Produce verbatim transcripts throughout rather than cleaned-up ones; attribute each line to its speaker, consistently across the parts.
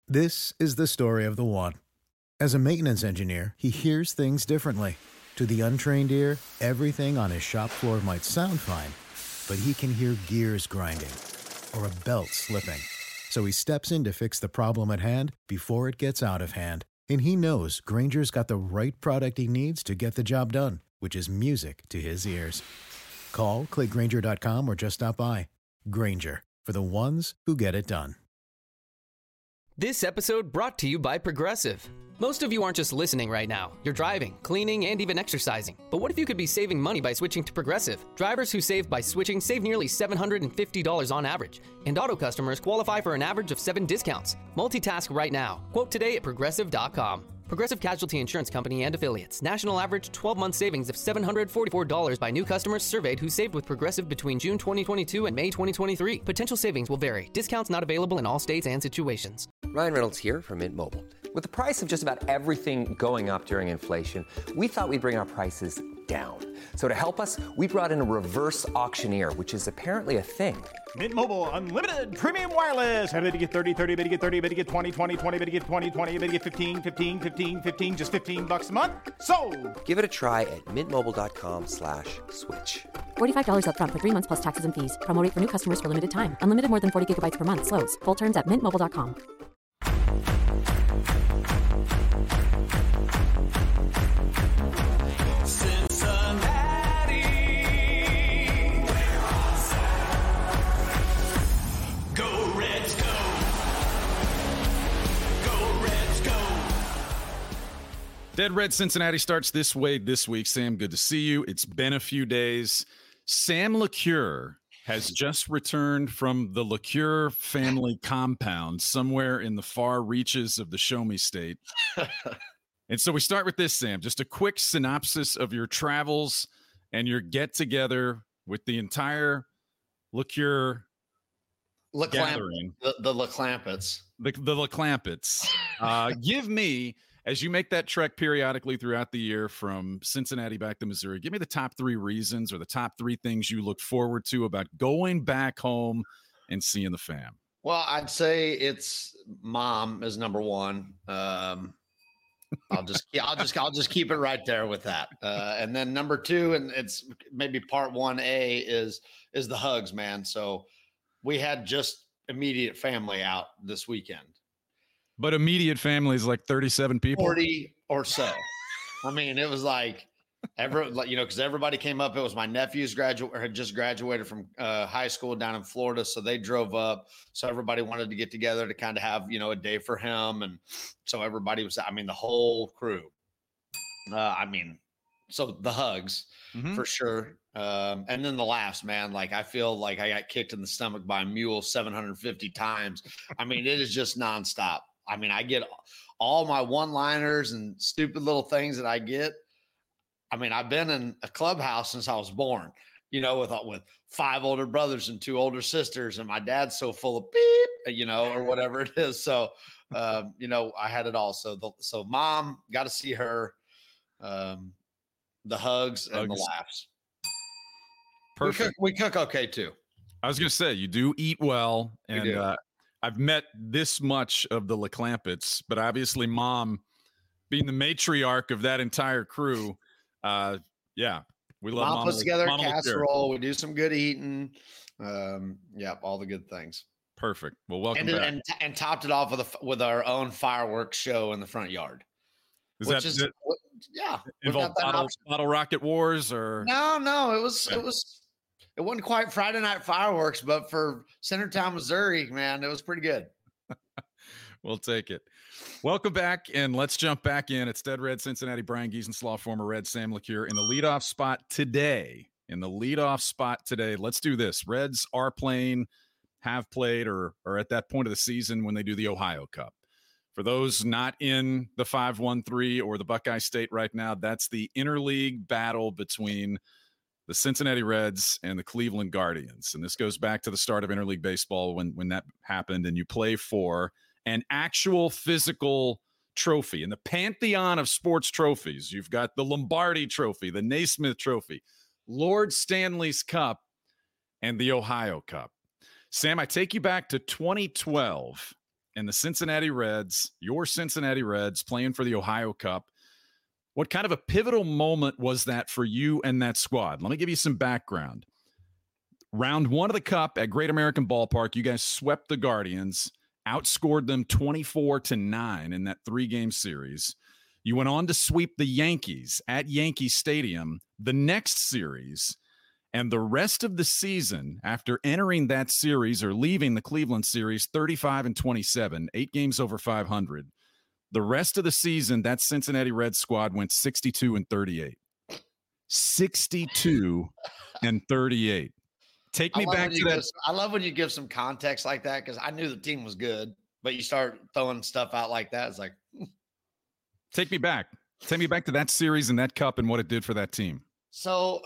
Speaker 1: This is the story of the one. As a maintenance engineer, he hears things differently. To the untrained ear, everything on his shop floor might sound fine, but he can hear gears grinding or a belt slipping. So he steps in to fix the problem at hand before it gets out of hand. And he knows Grainger's got the right product he needs to get the job done, which is music to his ears. Call, click Grainger dot com, or just stop by. Grainger, for the ones who get it done.
Speaker 2: This episode brought to you by Progressive. Most of you aren't just listening right now. You're driving, cleaning, and even exercising. But what if you could be saving money by switching to Progressive? Drivers who save by switching save nearly seven hundred fifty dollars on average. And auto customers qualify for an average of seven discounts. Multitask right now. Quote today at Progressive dot com. Progressive Casualty Insurance Company and Affiliates. National average twelve-month savings of seven hundred forty-four dollars by new customers surveyed who saved with Progressive between June twenty twenty-two and May twenty twenty-three. Potential savings will vary. Discounts not available in all states and situations.
Speaker 3: Ryan Reynolds here from Mint Mobile. With the price of just about everything going up during inflation, we thought we'd bring our prices down. So to help us, we brought in a reverse auctioneer, which is apparently a thing.
Speaker 4: Mint Mobile Unlimited Premium Wireless. How to get thirty, thirty, how to get thirty, how to get twenty, twenty, twenty, how to get twenty, twenty, how to get fifteen, fifteen, fifteen, fifteen, just fifteen bucks a month? Sold!
Speaker 3: Give it a try at mintmobile.com slash switch.
Speaker 5: forty-five dollars up front for three months plus taxes and fees. Promo rate for new customers for limited time. Unlimited more than forty gigabytes per month. Slows full terms at mint mobile dot com.
Speaker 6: Dead Red Cincinnati starts this way this week. Sam, good to see you. It's been a few days. Sam LeCure has just returned from the LeCure family compound somewhere in the far reaches of the Show Me State. And so we start with this, Sam. Just a quick synopsis of your travels and your get-together with the entire LeCure
Speaker 7: LeClamp-
Speaker 6: gathering.
Speaker 7: The, the LeClampets.
Speaker 6: The, the LeClampets. Uh, give me... As you make that trek periodically throughout the year from Cincinnati back to Missouri, give me the top three reasons or the top three things you look forward to about going back home and seeing the fam.
Speaker 7: Well, I'd say it's mom is number one. Um, I'll just, I'll just, I'll just keep it right there with that. Uh, and then number two, and it's maybe part one A is is the hugs, man. So we had just immediate family out this weekend.
Speaker 6: But immediate family is like thirty-seven people.
Speaker 7: forty or so. I mean, it was like, every, like you know, because everybody came up. It was my nephew's graduate or had just graduated from uh, high school down in Florida. So they drove up. So everybody wanted to get together to kind of have, you know, a day for him. And so everybody was, I mean, the whole crew. Uh, I mean, so the hugs mm-hmm. for sure. Um, and then the laughs, man. Like, I feel like I got kicked in the stomach by a mule seven hundred fifty times. I mean, it is just nonstop. I mean, I get all my one-liners and stupid little things that I get. I mean, I've been in a clubhouse since I was born, you know, with with five older brothers and two older sisters, and my dad's so full of beep, you know, or whatever it is. So, um, you know, I had it all. So, the, so mom, got to see her, um, the hugs and hugs. The laughs.
Speaker 6: Perfect.
Speaker 7: We cook, we cook okay too.
Speaker 6: I was going to say, you do eat well, and uh, I've met this much of the LeClampets, but obviously mom being the matriarch of that entire crew. Uh, yeah, we love
Speaker 7: mom.
Speaker 6: Mom
Speaker 7: puts together a
Speaker 6: Mom
Speaker 7: casserole. We do some good eating. Um, yeah, all the good things.
Speaker 6: Perfect. Well, welcome
Speaker 7: and,
Speaker 6: back.
Speaker 7: And, and topped it off with a, with our own fireworks show in the front yard.
Speaker 6: Is
Speaker 7: which
Speaker 6: that,
Speaker 7: is,
Speaker 6: that
Speaker 7: yeah.
Speaker 6: Involved bottle, bottle rocket wars or
Speaker 7: no, no, it was, yeah. it was, it wasn't quite Friday night fireworks, but for Centertown, Missouri, man, it was pretty good.
Speaker 6: We'll take it. Welcome back, and let's jump back in. It's Dead Red Cincinnati, Brian Giesenslaw, former Red Sam LeCure in the leadoff spot today. In the leadoff spot today, let's do this. Reds are playing, have played, or are at that point of the season when they do the Ohio Cup. For those not in the five one three or the Buckeye State right now, that's the interleague battle between the Cincinnati Reds and the Cleveland Guardians. And this goes back to the start of interleague baseball when, when that happened, and you play for an actual physical trophy. In the pantheon of sports trophies, you've got the Lombardi Trophy, the Naismith Trophy, Lord Stanley's Cup, and the Ohio Cup. Sam, I take you back to twenty twelve, and the Cincinnati Reds, your Cincinnati Reds, playing for the Ohio Cup. What kind of a pivotal moment was that for you and that squad? Let me give you some background. Round one of the Cup at Great American Ballpark, you guys swept the Guardians, outscored them twenty-four to nine in that three-game series. You went on to sweep the Yankees at Yankee Stadium the next series, and the rest of the season, after entering that series or leaving the Cleveland series thirty-five and twenty-seven, eight games over five hundred, the rest of the season, that Cincinnati Reds squad went sixty-two and thirty-eight. sixty-two and thirty-eight. Take me back to that.
Speaker 7: Give, I love when you give some context like that, because I knew the team was good, but you start throwing stuff out like that. It's like,
Speaker 6: take me back. Take me back to that series and that Cup and what it did for that team.
Speaker 7: So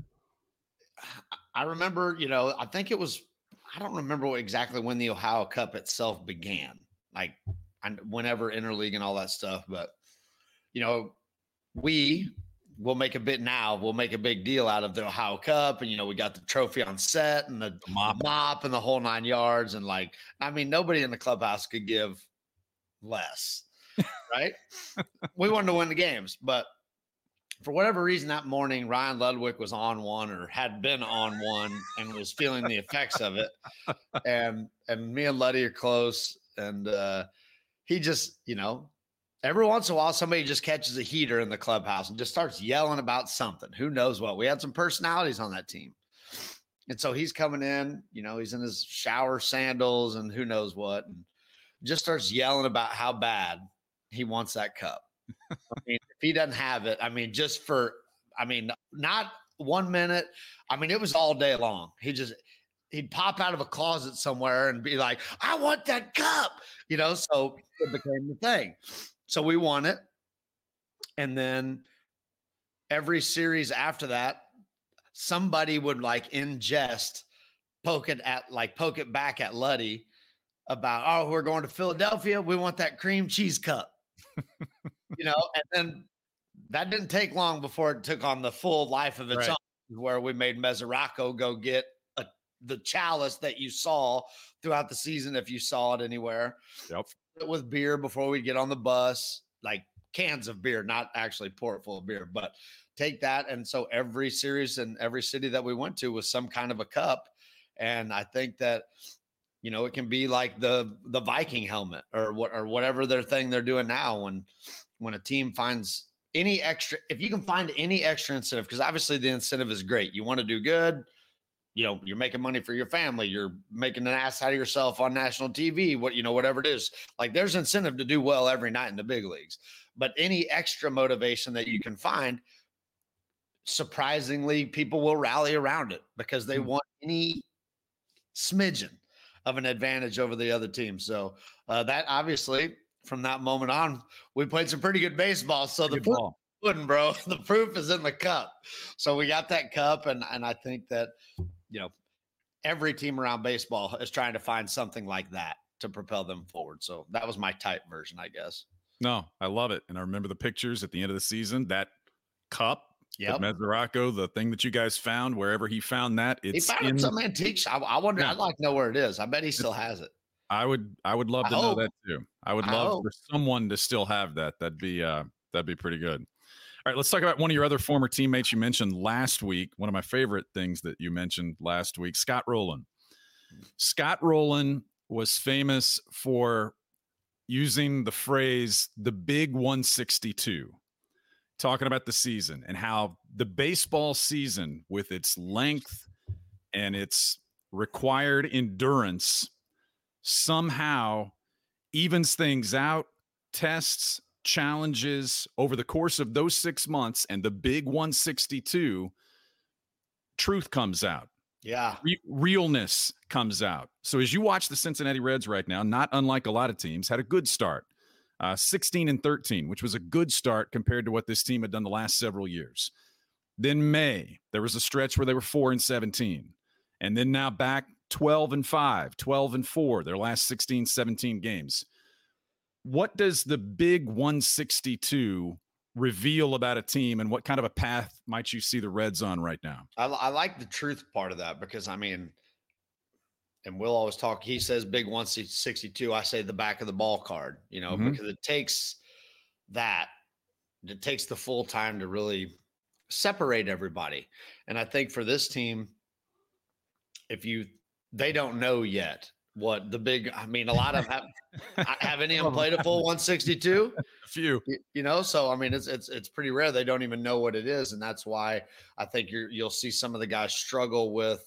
Speaker 7: I remember, you know, I think it was, I don't remember what, exactly when the Ohio Cup itself began, like whenever interleague and all that stuff. But, you know, we will make a bit now, we'll make a big deal out of the Ohio Cup. And, you know, we got the trophy on set and the mop, mop and the whole nine yards. And like, I mean, nobody in the clubhouse could give less, right? We wanted to win the games, but for whatever reason that morning, Ryan Ludwig was on one or had been on one and was feeling the effects of it. And, and me and Luddy are close. And uh, he just, you know, every once in a while, somebody just catches a heater in the clubhouse and just starts yelling about something. Who knows what? We had some personalities on that team. And so he's coming in, you know, he's in his shower sandals and who knows what, and just starts yelling about how bad he wants that cup. I mean, if he doesn't have it, I mean, just for, I mean, not one minute. I mean, it was all day long. He just, he'd pop out of a closet somewhere and be like, I want that cup, you know, so it became the thing. So we won it. And then every series after that, somebody would like in jest poke it at like poke it back at Luddy about, oh, we're going to Philadelphia. We want that cream cheese cup, you know, and then that didn't take long before it took on the full life of its
Speaker 6: right.
Speaker 7: own, where we made Mesoraco go get a, the chalice that you saw throughout the season. If you saw it anywhere,
Speaker 6: yep.
Speaker 7: With beer before we get on the bus, like cans of beer, not actually pour it full of beer, but take that. And so every series and every city that we went to was some kind of a cup. And I think that, you know, it can be like the, the Viking helmet or what, or whatever their thing they're doing now. When, when a team finds any extra, if you can find any extra incentive, because obviously the incentive is great. You want to do good. You know, you're making money for your family. You're making an ass out of yourself on national T V, what, you know, whatever it is. Like there's incentive to do well every night in the big leagues, but any extra motivation that you can find, surprisingly, people will rally around it because they want any smidgen of an advantage over the other team. So uh, that obviously from that moment on, we played some pretty good baseball. So the proof, bro, the proof is in the cup. So we got that cup. And, and I think that, you know, every team around baseball is trying to find something like that to propel them forward. So that was my type version, I guess.
Speaker 6: No, I love it. And I remember the pictures at the end of the season, that cup, yep. Mesoraco, the thing that you guys found, wherever he found that. It's
Speaker 7: he found
Speaker 6: in
Speaker 7: some antique. I, I wonder, yeah. I'd like to know where it is. I bet he still has it.
Speaker 6: I would, I would love
Speaker 7: I
Speaker 6: to
Speaker 7: hope.
Speaker 6: know that too. I would
Speaker 7: I
Speaker 6: love
Speaker 7: hope.
Speaker 6: for someone to still have that. That'd be, uh, that'd be pretty good. All right, let's talk about one of your other former teammates you mentioned last week. One of my favorite things that you mentioned last week, Scott Rowland. Scott Rowland was famous for using the phrase the big one sixty-two, talking about the season and how the baseball season, with its length and its required endurance, somehow evens things out, tests challenges over the course of those six months and the big one sixty-two, truth comes out.
Speaker 7: Yeah.
Speaker 6: Re- realness comes out. So as you watch the Cincinnati Reds right now, not unlike a lot of teams, had a good start, uh, sixteen and thirteen, which was a good start compared to what this team had done the last several years. Then May, there was a stretch where they were four and seventeen. And then now back twelve and five, twelve and four, their last sixteen, seventeen games. What does the big one sixty-two reveal about a team, and what kind of a path might you see the Reds on right now?
Speaker 7: I, I like the truth part of that because, I mean, and we'll always talk. He says big one sixty-two. I say the back of the ball card, you know, mm-hmm. because it takes that. It takes the full time to really separate everybody. And I think for this team, if you, they don't know yet what the big, I mean, a lot of have, have any of them played a full one sixty-two?
Speaker 6: A few,
Speaker 7: you, you know, so, I mean, it's, it's, it's pretty rare. They don't even know what it is. And that's why I think you're, you'll see some of the guys struggle with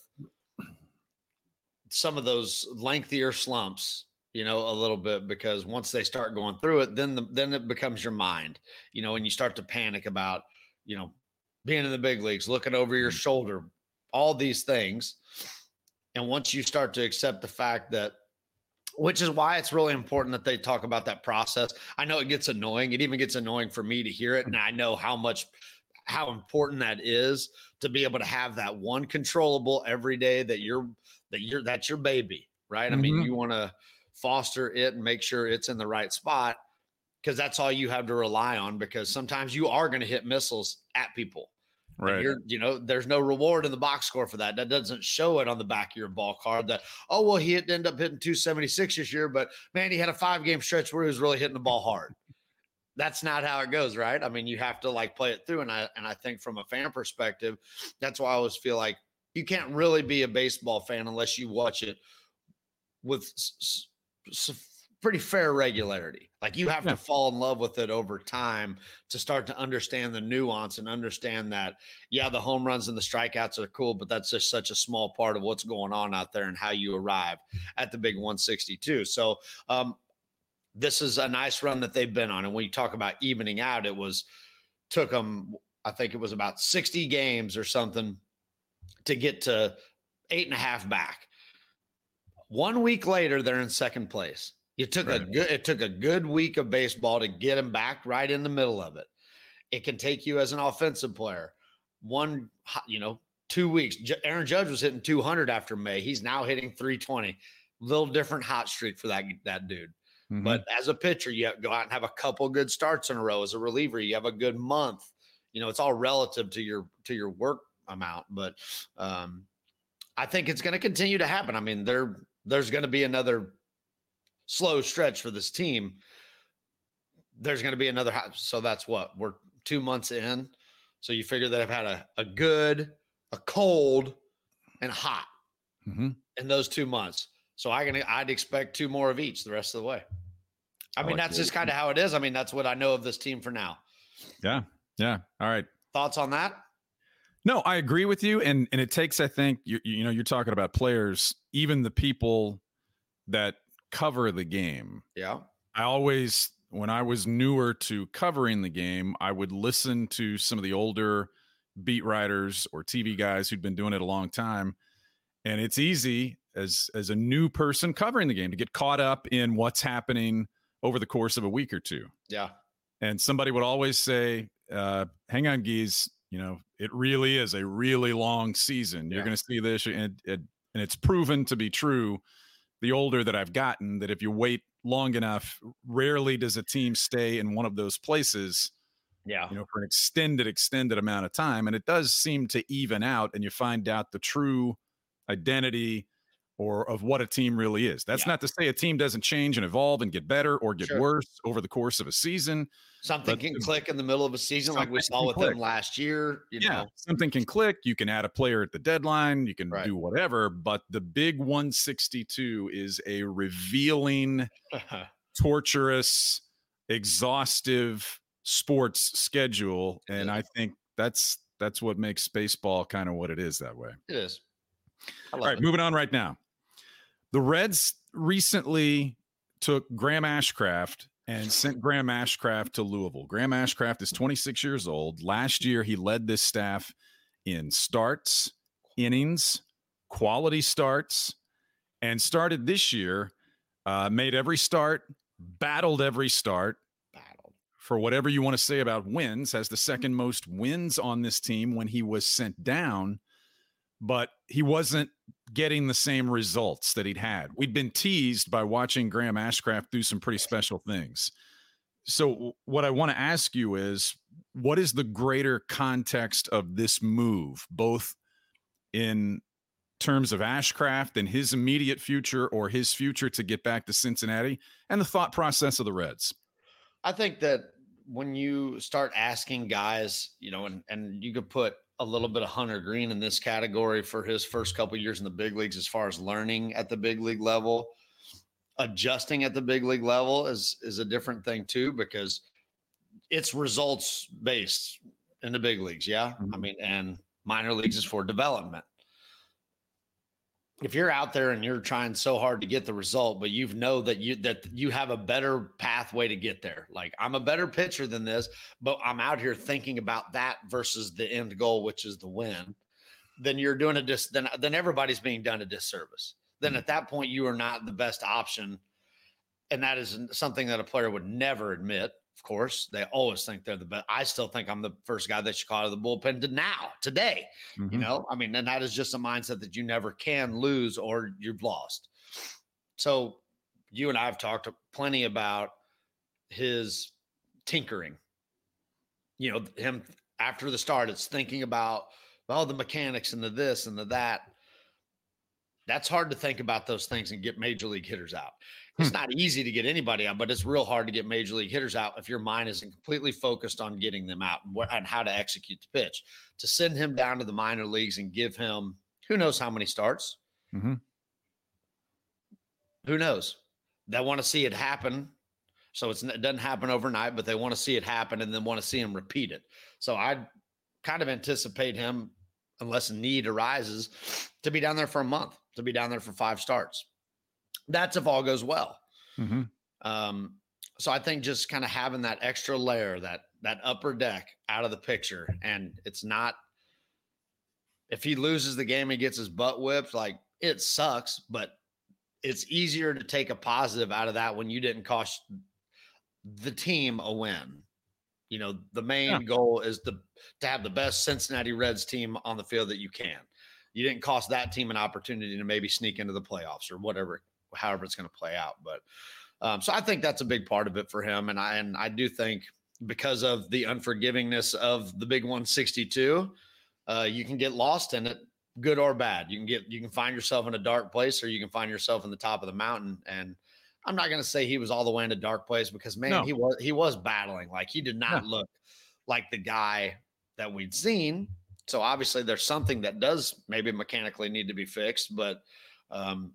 Speaker 7: some of those lengthier slumps, you know, a little bit, because once they start going through it, then the, then it becomes your mind, you know, and you start to panic about, you know, being in the big leagues, looking over your shoulder, all these things. And once you start to accept the fact that, which is why it's really important that they talk about that process. I know it gets annoying. It even gets annoying for me to hear it. And I know how much, how important that is to be able to have that one controllable every day that you're, that you're, that's your baby, right? Mm-hmm. I mean, you want to foster it and make sure it's in the right spot, because that's all you have to rely on, because sometimes you are going to hit missiles at people. Right. You're, you know, there's no reward in the box score for that. That doesn't show it on the back of your ball card that, oh, well, he ended up hitting two seventy-six this year, but man, he had a five game stretch where he was really hitting the ball hard. That's not how it goes, right? I mean, you have to like play it through. And I, and I think from a fan perspective, that's why I always feel like you can't really be a baseball fan unless you watch it with s- s- pretty fair regularity. Like you have yeah. to fall in love with it over time to start to understand the nuance and understand that, yeah, the home runs and the strikeouts are cool, but that's just such a small part of what's going on out there and how you arrive at the big one sixty-two. So um, this is a nice run that they've been on. And when you talk about evening out, it was, took them, I think it was about sixty games or something to get to eight and a half back. One week later, they're in second place. It took right. a good, it took a good week of baseball to get him back right in the middle of it. It can take you as an offensive player. One, you know, two weeks. Aaron Judge was hitting two hundred after May. He's now hitting three twenty. Little different hot streak for that, that dude. Mm-hmm. But as a pitcher, you have to go out and have a couple good starts in a row. As a reliever, you have a good month. You know, it's all relative to your, to your work amount. But um, I think it's going to continue to happen. I mean, there, there's going to be another slow stretch for this team. There's going to be another. So that's what we're two months in. So you figure that I've had a, a good, a cold, and hot mm-hmm. in those two months. So I can, I'd expect two more of each the rest of the way. I, I mean, like that's it. Just kind of how it is. I mean, that's what I know of this team for now.
Speaker 6: Yeah. Yeah. All right.
Speaker 7: Thoughts on that?
Speaker 6: No, I agree with you. And, and it takes, I think, you, you know, you're talking about players, even the people that cover the game.
Speaker 7: Yeah.
Speaker 6: I always, when I was newer to covering the game, I would listen to some of the older beat writers or T V guys who'd been doing it a long time. And it's easy as, as a new person covering the game to get caught up in what's happening over the course of a week or two.
Speaker 7: Yeah.
Speaker 6: And somebody would always say, uh, hang on, Geese, you know, it really is a really long season. You're yeah. going to see this. And, it, and it's proven to be true. The older that I've gotten, that if you wait long enough, rarely does a team stay in one of those places,
Speaker 7: yeah,
Speaker 6: you know, for an extended, extended amount of time. And it does seem to even out, and you find out the true identity or of what a team really is. That's yeah. not to say a team doesn't change and evolve and get better or get sure. worse over the course of a season.
Speaker 7: Something can click in the middle of a season like we saw with click. them last year. You
Speaker 6: yeah,
Speaker 7: know.
Speaker 6: Something can click. You can add a player at the deadline. You can right. do whatever. But the big one sixty-two is a revealing, torturous, exhaustive sports schedule.
Speaker 7: It
Speaker 6: and
Speaker 7: is.
Speaker 6: I think that's that's what makes baseball kind of what it is that way.
Speaker 7: It is.
Speaker 6: All right, it. moving on right now. The Reds recently took Graham Ashcraft and sent Graham Ashcraft to Louisville. Graham Ashcraft is twenty-six years old. Last year, he led this staff in starts, innings, quality starts, and started this year, uh, made every start, battled every start.
Speaker 7: Battled.
Speaker 6: For whatever you want to say about wins, has the second most wins on this team when he was sent down, but he wasn't getting the same results that he'd had. We'd been teased by watching Graham Ashcraft do some pretty special things. So what I want to ask you is, what is the greater context of this move, both in terms of Ashcraft and his immediate future or his future to get back to Cincinnati and the thought process of the Reds?
Speaker 7: I think that when you start asking guys, you know, and, and you could put a little bit of Hunter Green in this category for his first couple of years in the big leagues, as far as learning at the big league level, adjusting at the big league level is, is a different thing too, because it's results based in the big leagues. Yeah. Mm-hmm. I mean, and minor leagues is for development. If you're out there and you're trying so hard to get the result, but you know that you that you have a better pathway to get there. Like, I'm a better pitcher than this, but I'm out here thinking about that versus the end goal, which is the win. Then you're doing a dis. Then then everybody's being done a disservice. Then at that point, you are not the best option, and that is something that a player would never admit. Of course, they always think they're the best. I still think I'm the first guy they should call out of the bullpen to now, today. Mm-hmm. You know, I mean, and that is just a mindset that you never can lose or you've lost. So you and I have talked plenty about his tinkering. You know, him after the start, it's thinking about, well, the mechanics and the this and the that. That's hard to think about those things and get major league hitters out. It's not easy to get anybody out, but it's real hard to get major league hitters out if your mind isn't completely focused on getting them out and, what, and how to execute the pitch. To send him down to the minor leagues and give him who knows how many starts. Mm-hmm. Who knows? They want to see it happen. So it's, it doesn't happen overnight, but they want to see it happen and then want to see him repeat it. So I kind of anticipate him, unless a need arises, to be down there for a month, to be down there for five starts. That's if all goes well. Mm-hmm. Um, so I think just kind of having that extra layer, that that upper deck out of the picture, and it's not, if he loses the game and gets his butt whipped, like, it sucks, but it's easier to take a positive out of that when you didn't cost the team a win. You know, the main yeah. goal is the, to have the best Cincinnati Reds team on the field that you can. You didn't cost that team an opportunity to maybe sneak into the playoffs or whatever, however it's going to play out. But um, so I think that's a big part of it for him. And I, and I do think because of the unforgivingness of the big one sixty-two, uh, you can get lost in it, good or bad. You can get, you can find yourself in a dark place, or you can find yourself in the top of the mountain. And I'm not going to say he was all the way in a dark place, because man, no. he was, he was battling. Like, he did not no. look like the guy that we'd seen. So obviously there's something that does maybe mechanically need to be fixed, but um,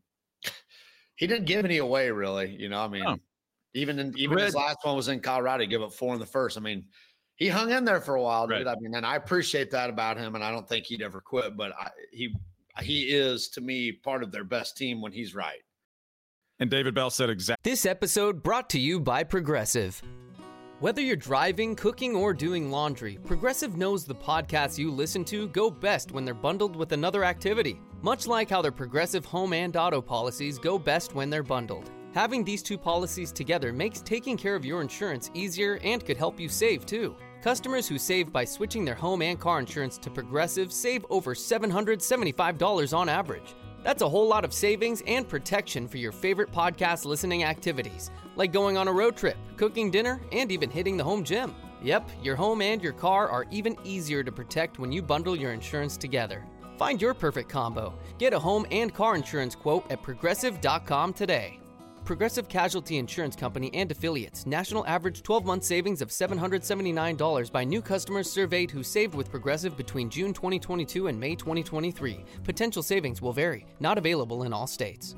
Speaker 7: he didn't give any away, really. You know, I mean, no. even in, even Red. his last one was in Colorado, he gave up four in the first. I mean, he hung in there for a while, dude. Right. I mean, and I appreciate that about him, and I don't think he'd ever quit, but I, he, he is, to me, part of their best team when he's right.
Speaker 6: And David Bell said exactly.
Speaker 2: This episode brought to you by Progressive. Whether you're driving, cooking, or doing laundry, Progressive knows the podcasts you listen to go best when they're bundled with another activity. Much like how their Progressive home and auto policies go best when they're bundled. Having these two policies together makes taking care of your insurance easier and could help you save, too. Customers who save by switching their home and car insurance to Progressive save over seven hundred seventy-five dollars on average. That's a whole lot of savings and protection for your favorite podcast listening activities, like going on a road trip, cooking dinner, and even hitting the home gym. Yep, your home and your car are even easier to protect when you bundle your insurance together. Find your perfect combo. Get a home and car insurance quote at progressive dot com today. Progressive Casualty Insurance Company and Affiliates. National average twelve-month savings of seven hundred seventy-nine dollars by new customers surveyed who saved with Progressive between June twenty twenty-two and May twenty twenty-three. Potential savings will vary. Not available in all states.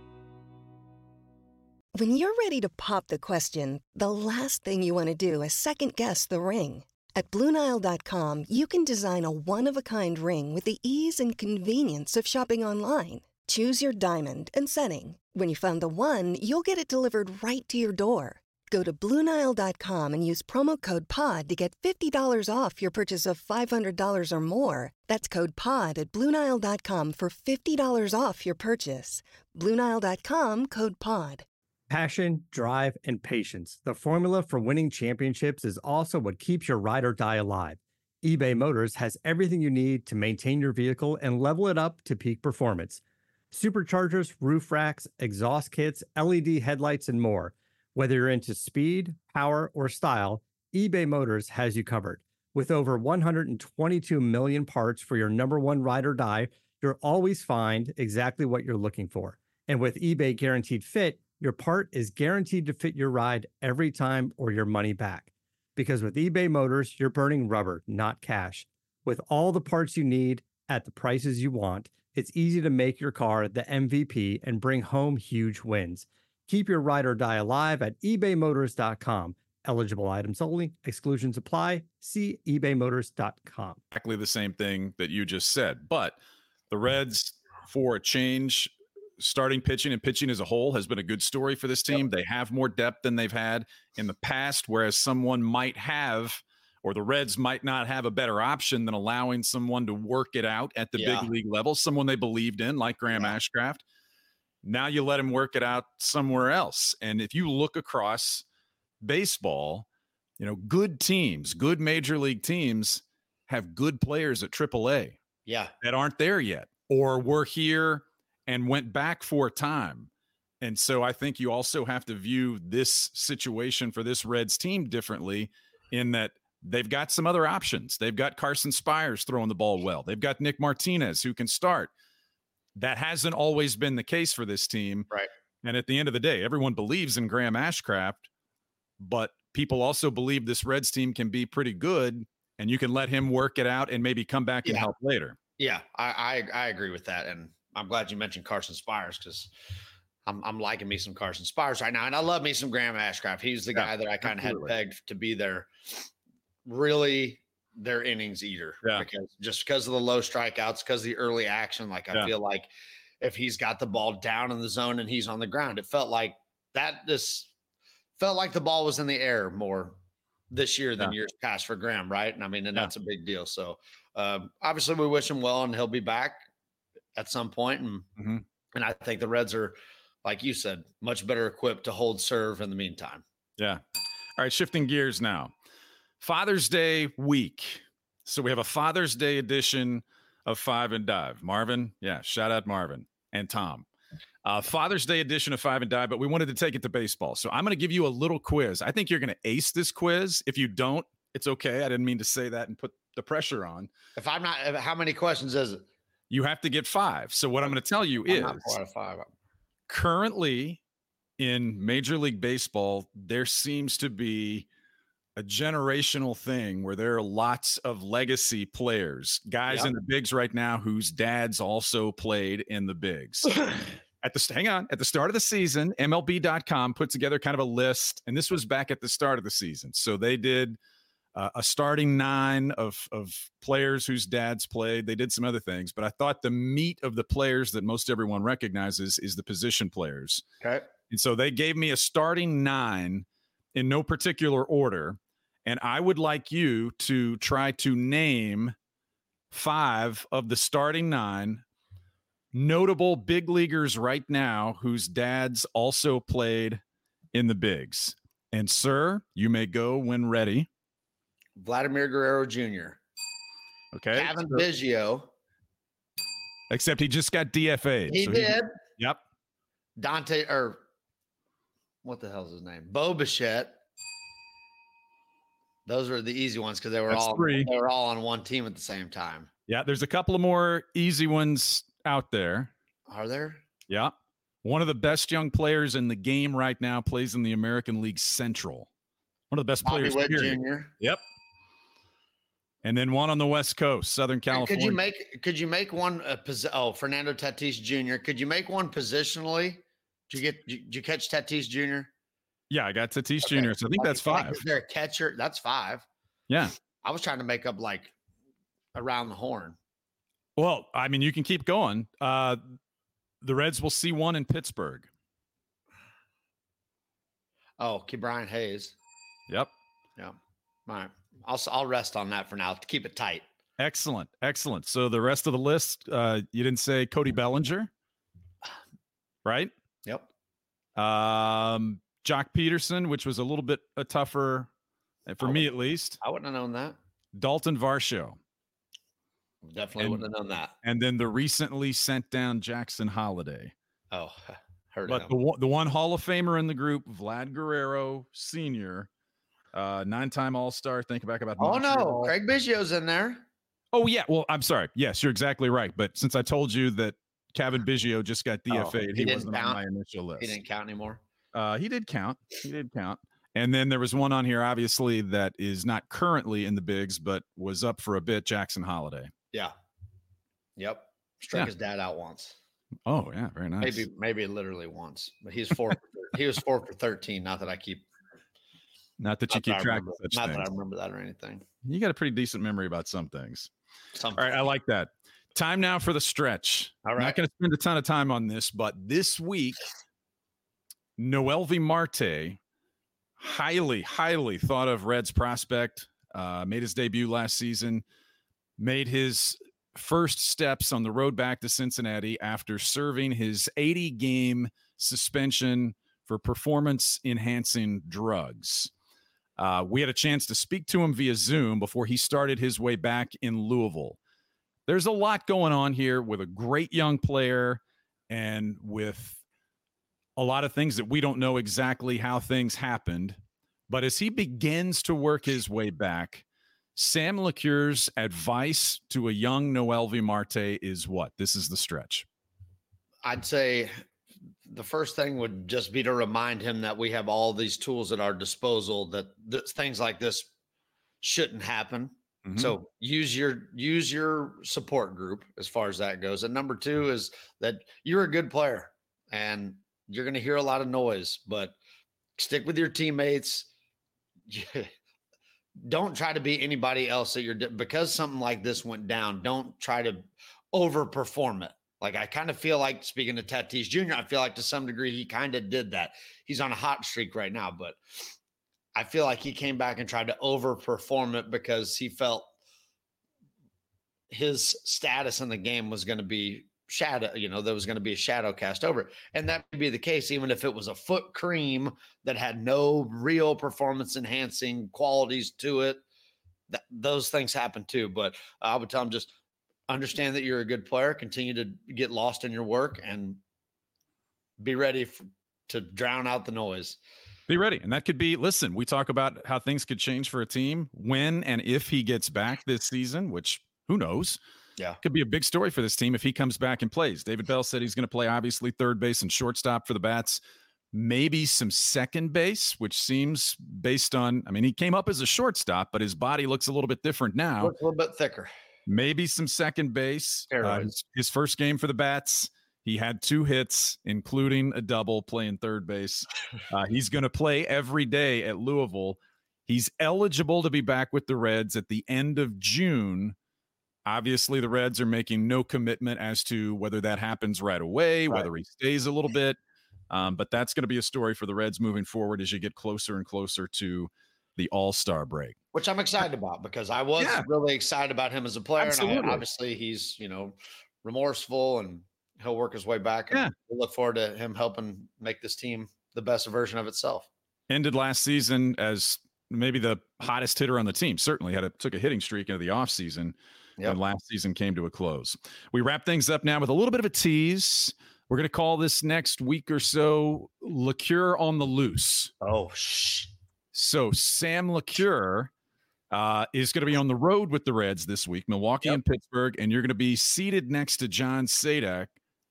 Speaker 8: When you're ready to pop the question, the last thing you want to do is second-guess the ring. At Blue Nile dot com, you can design a one-of-a-kind ring with the ease and convenience of shopping online. Choose your diamond and setting. When you find the one, you'll get it delivered right to your door. Go to Blue Nile dot com and use promo code POD to get fifty dollars off your purchase of five hundred dollars or more. That's code POD at Blue Nile dot com for fifty dollars off your purchase. Blue Nile dot com, code POD.
Speaker 9: Passion, drive, and patience. The formula for winning championships is also what keeps your ride or die alive. eBay Motors has everything you need to maintain your vehicle and level it up to peak performance. Superchargers, roof racks, exhaust kits, L E D headlights, and more. Whether you're into speed, power, or style, eBay Motors has you covered. With over one hundred twenty-two million parts for your number one ride or die, you'll always find exactly what you're looking for. And with eBay Guaranteed Fit, your part is guaranteed to fit your ride every time or your money back. Because with eBay Motors, you're burning rubber, not cash. With all the parts you need at the prices you want, it's easy to make your car the M V P and bring home huge wins. Keep your ride or die alive at ebay motors dot com. Eligible items only. Exclusions apply. See ebay motors dot com.
Speaker 6: Exactly the same thing that you just said. But the Reds, for a change, starting pitching and pitching as a whole has been a good story for this team. Yep. They have more depth than they've had in the past, whereas someone might have, or the Reds might not have a better option than allowing someone to work it out at the yeah. big league level, someone they believed in, like Graham yeah. Ashcraft. Now you let him work it out somewhere else. And if you look across baseball, you know, good teams, good major league teams have good players at triple A
Speaker 7: yeah.
Speaker 6: that aren't there yet, or were here and went back for a time. And so I think you also have to view this situation for this Reds team differently, in that they've got some other options. They've got Carson Spires throwing the ball well. They've got Nick Martinez who can start. That hasn't always been the case for this team.
Speaker 7: Right.
Speaker 6: And at the end of the day, everyone believes in Graham Ashcraft, but people also believe this Reds team can be pretty good, and you can let him work it out and maybe come back
Speaker 7: yeah.
Speaker 6: and help later.
Speaker 7: Yeah, I, I I agree with that. And I'm glad you mentioned Carson Spires, because I'm I'm liking me some Carson Spires right now. And I love me some Graham Ashcraft. He's the yeah, guy that I kind of had pegged to be their really their innings eater.
Speaker 6: Yeah.
Speaker 7: Because just because of the low strikeouts, because of the early action. Like I yeah. feel like if he's got the ball down in the zone and he's on the ground, it felt like that this felt like the ball was in the air more this year than yeah. years past for Graham, right? And I mean, and yeah. that's a big deal. So um, obviously we wish him well, and he'll be back at some point. And
Speaker 6: mm-hmm.
Speaker 7: and I think the Reds are, like you said, much better equipped to hold serve in the meantime.
Speaker 6: Yeah. All right, shifting gears now. Father's Day week. So we have a Father's Day edition of Five and Dive. Marvin, yeah, shout out Marvin and Tom. Uh, Father's Day edition of Five and Dive, but we wanted to take it to baseball. So I'm going to give you a little quiz. I think you're going to ace this quiz. If you don't, it's okay. I didn't mean to say that and put the pressure on.
Speaker 7: If I'm not, how many questions is it?
Speaker 6: You have to get five. So what I'm going to tell you
Speaker 7: I'm
Speaker 6: is
Speaker 7: not four out of five.
Speaker 6: Currently in Major League Baseball, there seems to be a generational thing where there are lots of legacy players, guys yep. in the bigs right now whose dads also played in the bigs. At the hang on, at the start of the season, M L B dot com put together kind of a list, and this was back at the start of the season. So they did uh, a starting nine of of players whose dads played. They did some other things, but I thought the meat of the players that most everyone recognizes is the position players.
Speaker 7: Okay,
Speaker 6: and so they gave me a starting nine in no particular order, and I would like you to try to name five of the starting nine notable big leaguers right now whose dads also played in the bigs. And sir, you may go when ready.
Speaker 7: Vladimir Guerrero Junior
Speaker 6: Okay.
Speaker 7: Kevin Biggio.
Speaker 6: Except he just got D F A'd.
Speaker 7: He
Speaker 6: so
Speaker 7: did.
Speaker 6: He, yep.
Speaker 7: Dante, or what the hell's his name? Bo Bichette. Those were the easy ones because they were
Speaker 6: That's
Speaker 7: all
Speaker 6: three.
Speaker 7: they were all on one team at the same time.
Speaker 6: Yeah, there's a couple of more easy ones out there.
Speaker 7: Are there?
Speaker 6: Yeah. One of the best young players in the game right now plays in the American League Central. One of the best
Speaker 7: Bobby
Speaker 6: players.
Speaker 7: Witt
Speaker 6: period.
Speaker 7: Junior
Speaker 6: Yep. And then one on the West Coast, Southern California.
Speaker 7: Could you make could you make one uh, posi- oh, Fernando Tatis Junior Could you make one positionally? Did you get did you catch Tatis Junior?
Speaker 6: Yeah, I got Tatis
Speaker 7: Okay.
Speaker 6: Junior So I think that's five.
Speaker 7: Like, is there a catcher? That's five.
Speaker 6: Yeah.
Speaker 7: I was trying to make up like around the horn.
Speaker 6: Well, I mean, you can keep going. Uh, the Reds will see one in Pittsburgh.
Speaker 7: Oh, Key Brian Hayes.
Speaker 6: Yep.
Speaker 7: Yeah. All right. I'll I'll rest on that for now to keep it tight.
Speaker 6: Excellent. Excellent. So the rest of the list, uh, you didn't say Cody Bellinger, right?
Speaker 7: Yep.
Speaker 6: Um, Jock Peterson, which was a little bit a tougher, for me at least.
Speaker 7: I wouldn't have known that.
Speaker 6: Dalton Varsho.
Speaker 7: Definitely
Speaker 6: and,
Speaker 7: wouldn't have known that.
Speaker 6: And then the recently sent down Jackson Holiday.
Speaker 7: Oh, heard
Speaker 6: but
Speaker 7: of
Speaker 6: the
Speaker 7: him.
Speaker 6: one, the one Hall of Famer in the group, Vlad Guerrero Senior, uh, nine-time All-Star. Think back about.
Speaker 7: Oh
Speaker 6: Montreal.
Speaker 7: no, Craig Biggio's in there.
Speaker 6: Oh, yeah. Well, I'm sorry. Yes, you're exactly right. But since I told you that Kevin Biggio just got D F A'd,
Speaker 7: Oh,
Speaker 6: he,
Speaker 7: he
Speaker 6: wasn't
Speaker 7: didn't
Speaker 6: on my
Speaker 7: count?
Speaker 6: initial list.
Speaker 7: He didn't count anymore.
Speaker 6: Uh, he did count. He did count. And then there was one on here, obviously, that is not currently in the bigs, but was up for a bit, Jackson Holiday.
Speaker 7: Yeah. Yep. Struck
Speaker 6: Yeah.
Speaker 7: his dad out once.
Speaker 6: Oh, yeah. Very nice.
Speaker 7: Maybe, maybe literally once, but he's four. He was four for thirteen. Not that I keep.
Speaker 6: Not that you
Speaker 7: Not
Speaker 6: keep
Speaker 7: that I
Speaker 6: track
Speaker 7: remember-
Speaker 6: of such
Speaker 7: Not
Speaker 6: things.
Speaker 7: that I remember that or anything.
Speaker 6: You got a pretty decent memory about some things.
Speaker 7: Some.
Speaker 6: All right. I like that. Time now for the stretch.
Speaker 7: All
Speaker 6: I'm
Speaker 7: right.
Speaker 6: not going to spend a ton of time on this, but this week, Noelvi Marte, highly, highly thought of Reds prospect, uh, made his debut last season, made his first steps on the road back to Cincinnati after serving his eighty game suspension for performance enhancing drugs. Uh, we had a chance to speak to him via Zoom before he started his way back in Louisville. There's a lot going on here with a great young player and with a lot of things that we don't know exactly how things happened. But as he begins to work his way back, Sam LeCure's advice to a young Noelvi Marte is what? This is the stretch.
Speaker 7: I'd say the first thing would just be to remind him that we have all these tools at our disposal, that th- things like this shouldn't happen.
Speaker 6: Mhm.
Speaker 7: So use your use your support group as far as that goes. And number two is that you're a good player and you're going to hear a lot of noise, but stick with your teammates. Don't try to be anybody else that you're because something like this went down. Don't try to overperform it. Like I kind of feel like, speaking of Tatis Junior, I feel like to some degree he kind of did that. He's on a hot streak right now, but I feel like he came back and tried to overperform it because he felt his status in the game was going to be shadow, you know, there was going to be a shadow cast over it. And that could be the case, even if it was a foot cream that had no real performance enhancing qualities to it. That, those things happen too. But I would tell him just understand that you're a good player, continue to get lost in your work, and be ready for, to drown out the noise.
Speaker 6: Be ready. And that could be, listen, we talk about how things could change for a team when and if he gets back this season, which who knows?
Speaker 7: Yeah.
Speaker 6: Could be a big story for this team if he comes back and plays. David Bell said he's going to play obviously third base and shortstop for the Bats, maybe some second base, which seems based on, I mean, he came up as a shortstop, but his body looks a little bit different now.
Speaker 7: Looks a little bit thicker.
Speaker 6: Maybe some second base. Uh, his, his first game for the Bats, he had two hits, including a double, playing third base. Uh, he's going to play every day at Louisville. He's eligible to be back with the Reds at the end of June. Obviously, the Reds are making no commitment as to whether that happens right away,
Speaker 7: Right.
Speaker 6: whether he stays a little bit. Um, but that's going to be a story for the Reds moving forward as you get closer and closer to the All-Star break.
Speaker 7: Which I'm excited about because I was
Speaker 6: Yeah.
Speaker 7: really excited about him as a player.
Speaker 6: Absolutely.
Speaker 7: And I, obviously he's, you know, remorseful and he'll work his way back. And
Speaker 6: Yeah.
Speaker 7: we look forward to him helping make this team the best version of itself.
Speaker 6: Ended last season as maybe the hottest hitter on the team. Certainly had a, took a hitting streak into the offseason
Speaker 7: Yep.
Speaker 6: when last season came to a close. We wrap things up now with a little bit of a tease. We're going to call this next week or so LeCure on the Loose.
Speaker 7: Oh, shh.
Speaker 6: So Sam LeCure uh, is going to be on the road with the Reds this week, Milwaukee
Speaker 7: Yep.
Speaker 6: and Pittsburgh, and you're going to be seated next to John Sadak.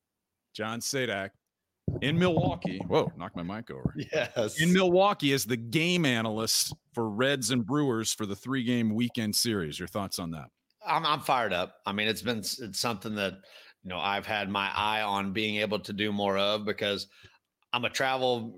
Speaker 6: John Sadak in Milwaukee. Whoa, knocked my mic over.
Speaker 7: Yes.
Speaker 6: In Milwaukee as the game analyst for Reds and Brewers for the three-game weekend series. Your thoughts on that?
Speaker 7: I'm, I'm fired up. I mean, it's been, it's something that, you know, I've had my eye on being able to do more of because I'm a travel,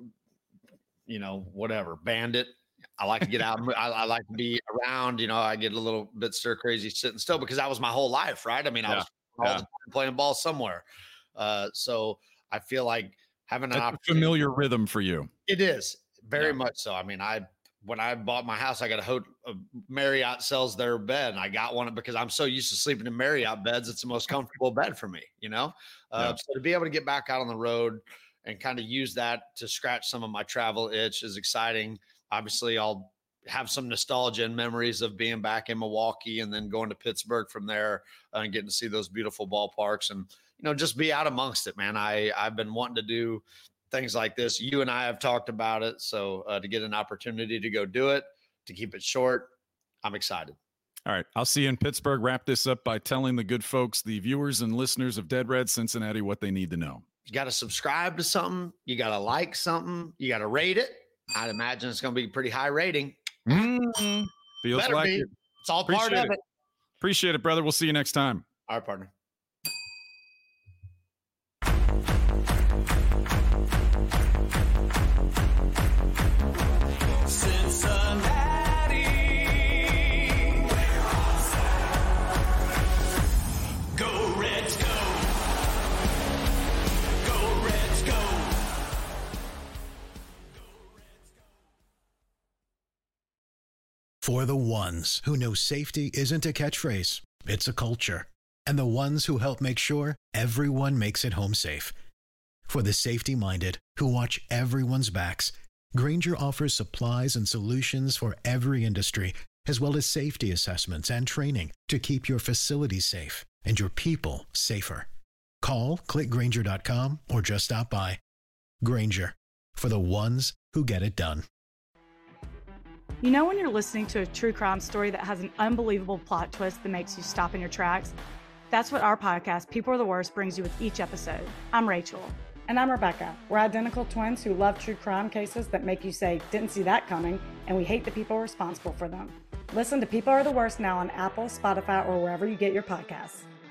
Speaker 7: you know, whatever bandit. I like to get out. I, I like to be around, you know, I get a little bit stir crazy sitting still because that was my whole life. Right. I mean, I
Speaker 6: Yeah.
Speaker 7: was all
Speaker 6: Yeah.
Speaker 7: the time playing ball somewhere. Uh, so I feel like having an
Speaker 6: That's a
Speaker 7: opportunity.
Speaker 6: familiar rhythm for you.
Speaker 7: It is very
Speaker 6: Yeah.
Speaker 7: much so. I mean, I when I bought my house, I got a, ho- a Marriott sells their bed, and I got one because I'm so used to sleeping in Marriott beds. It's the most comfortable bed for me, you know. Uh,
Speaker 6: Yeah.
Speaker 7: So to be able to get back out on the road and kind of use that to scratch some of my travel itch is exciting. Obviously, I'll have some nostalgia and memories of being back in Milwaukee and then going to Pittsburgh from there uh, and getting to see those beautiful ballparks and you know just be out amongst it, man. I I've been wanting to do things like this. You and I have talked about it. So uh, to get an opportunity to go do it, to keep it short, I'm excited.
Speaker 6: All right. I'll see you in Pittsburgh. Wrap this up by telling the good folks, the viewers and listeners of Dead Red Cincinnati, what they need to know.
Speaker 7: You got to subscribe to something. You got to like something. You got to rate it. I'd imagine it's going to be a pretty high rating.
Speaker 6: Mm-hmm. Feels
Speaker 7: Better
Speaker 6: like
Speaker 7: be.
Speaker 6: it.
Speaker 7: It's all
Speaker 6: Appreciate
Speaker 7: part of
Speaker 6: it.
Speaker 7: it.
Speaker 6: Appreciate it, brother. We'll see you next time.
Speaker 7: All right, partner.
Speaker 10: Cincinnati. Go Reds, go. Go Reds, go.
Speaker 1: For the ones who know safety isn't a catchphrase, it's a culture. And the ones who help make sure everyone makes it home safe. For the safety-minded who watch everyone's backs, Grainger offers supplies and solutions for every industry, as well as safety assessments and training to keep your facilities safe and your people safer. Call, click Grainger dot com, or just stop by. Grainger, for the ones who get it done.
Speaker 11: You know when you're listening to a true crime story that has an unbelievable plot twist that makes you stop in your tracks? That's what our podcast, People Are the Worst, brings you with each episode. I'm Rachel.
Speaker 12: And I'm Rebecca. We're identical twins who love true crime cases that make you say, didn't see that coming, and we hate the people responsible for them. Listen to People Are the Worst now on Apple, Spotify, or wherever you get your podcasts.